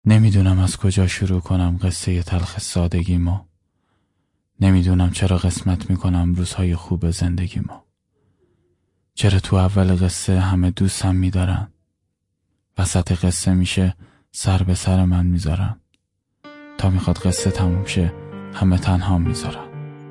نمیدونم از کجا شروع کنم قصه تلخ سادگیمو. نمیدونم چرا قسمت میکنم روزهای خوب زندگیمو. چرا تو اول قصه همه دوستم میدارن، وسط قصه میشه سر به سر من میذارن، تا میخواد قصه تموم شه همه تنها میذارن.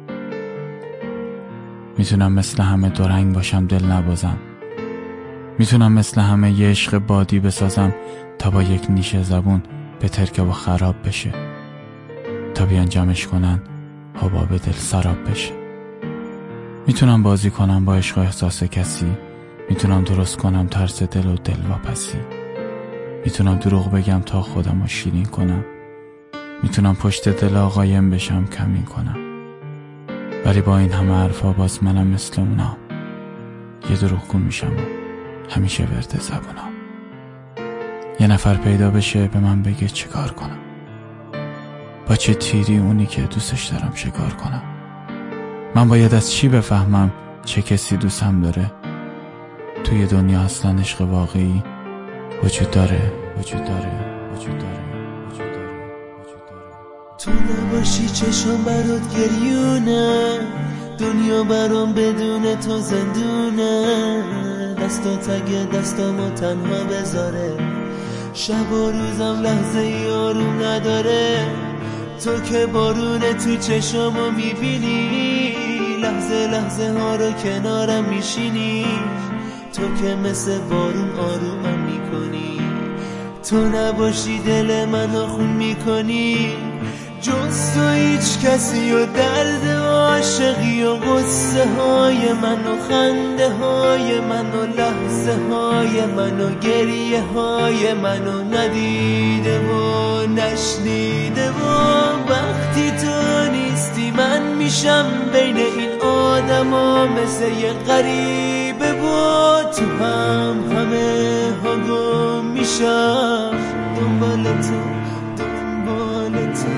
میتونم مثل همه دورنگ باشم دل نبازم، میتونم مثل همه یه عشق بادی بسازم تا با یک نیشه زبون به ترکه و خراب بشه، تا بیان جمعش کنن حباب دل سراب بشه. میتونم بازی کنم با عشق و احساس کسی، میتونم درست کنم ترس دل و دل واپسی، میتونم دروغ بگم تا خودم رو شیرین کنم، میتونم پشت دل آقایم بشم کمین کنم. ولی با این همه حرفا باز منم مثل اونا یه دروغگو میشم و همیشه ورد زبونم. یه نفر پیدا بشه به من بگه چه کار کنم، با چه تیری اونی که دوستش دارم شکار کنم. من باید از چی بفهمم چه کسی دوستم داره؟ توی دنیا اصلا عشق واقعی وجود داره، وجود داره، وجود داره، وجود داره، وجود داره. تو نباشی چشم برات گریونه، دنیا برام بدون تو زندونه. دستات اگه دستامو تنها بذاره، شب و روزم لحظه ای آروم نداره. تو که بارونه تو چشمو میبینی، لحظه لحظه ها رو کنارم میشینی. تو که مثل بارون آرومم میکنی، تو نباشی دل منو خون میکنی. جز تو هیچ کسی و درد عاشقی و قصه های من و خنده های من و لحظه های من و گریه های منو ندیده و نشنیده. و وقتی تو نیستی من میشم بین این آدم ها مثل یه غریبه، و تو همه ها گم میشم دنبال تو، دنبال تو.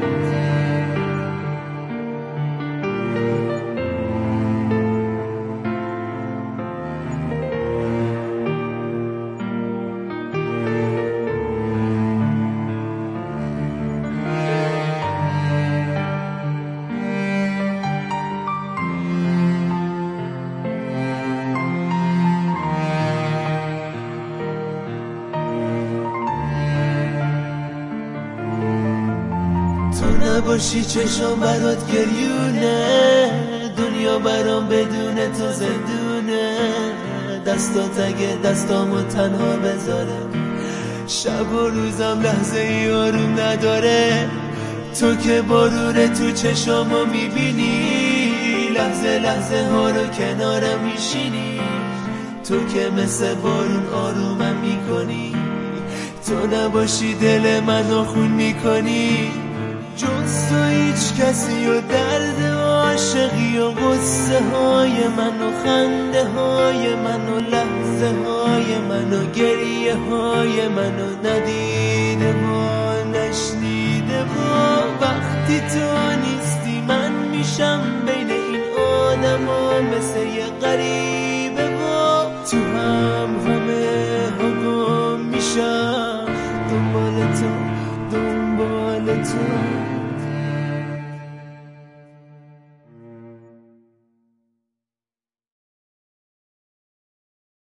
تو نباشی چشم برات گریونه، دنیا برام بدون تو زندونه. دستات اگه دستامو تنها بذاره، شب و روزم لحظه ای آروم نداره. تو که بارونه تو چشمو میبینی، لحظه لحظه ها رو کنارم میشینی. تو که مثل بارون آرومم میکنی، تو نباشی دل منو خون میکنی. جز تو هیچ کسی و درد عاشقی و قصه های من و خنده های من و لحظه های من و گریه های من و ندیده و نشنیده. و وقتی تو نیستی من میشم بین این آدم ها مثل یه غریب